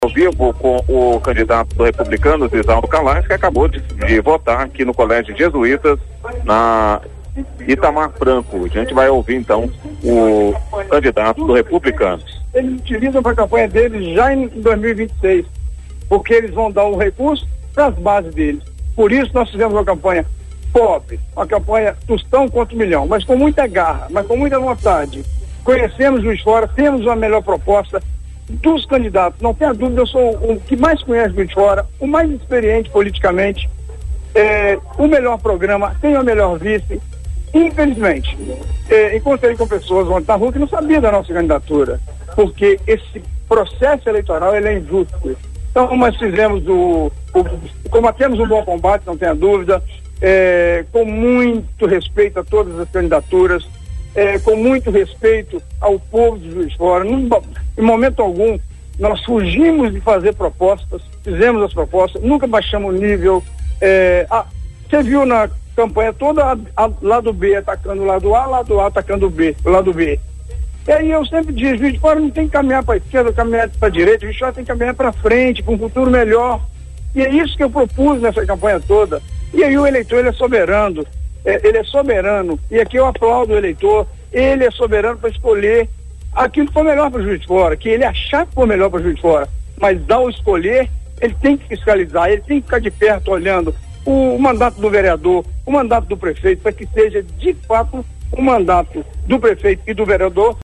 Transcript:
Ao vivo com o candidato do Republicano, Zisaldo Calais, que acabou de votar aqui no Colégio Jesuítas, na Itamar Franco. A gente vai ouvir então o candidato do Republicano. Eles utilizam para a campanha deles já em 2026, porque eles vão dar um recurso para as bases deles. Por isso nós fizemos uma campanha pobre, uma campanha tostão contra o milhão, mas com muita garra, mas com muita vontade. Conhecemos Juiz de Fora, temos uma melhor proposta dos candidatos, não tenha dúvida, eu sou o que mais conhece Juiz de Fora, o mais experiente politicamente, o melhor programa, tem a melhor vice. Infelizmente, encontrei com pessoas ontem na rua que não sabiam da nossa candidatura, porque esse processo eleitoral ele é injusto. Então nós fizemos combatemos um bom combate, não tenha dúvida, com muito respeito a todas as candidaturas, com muito respeito ao povo de Juiz de Fora. Em momento algum nós fugimos de fazer propostas, fizemos as propostas, nunca baixamos o nível. Você viu na campanha toda lado B atacando o lado A, lado A atacando o lado B. E aí eu sempre digo, Juiz de Fora não tem que caminhar para a esquerda, caminhar para a direita, Juiz de Fora tem que caminhar para frente, para um futuro melhor. E é isso que eu propus nessa campanha toda. E aí o eleitor, ele é soberano, e aqui eu aplaudo o eleitor, ele é soberano para escolher aquilo que for melhor para o Juiz de Fora, que ele achar que for melhor para o Juiz de Fora, mas ao escolher, ele tem que fiscalizar, ele tem que ficar de perto olhando o mandato do vereador, o mandato do prefeito, para que seja de fato o mandato do prefeito e do vereador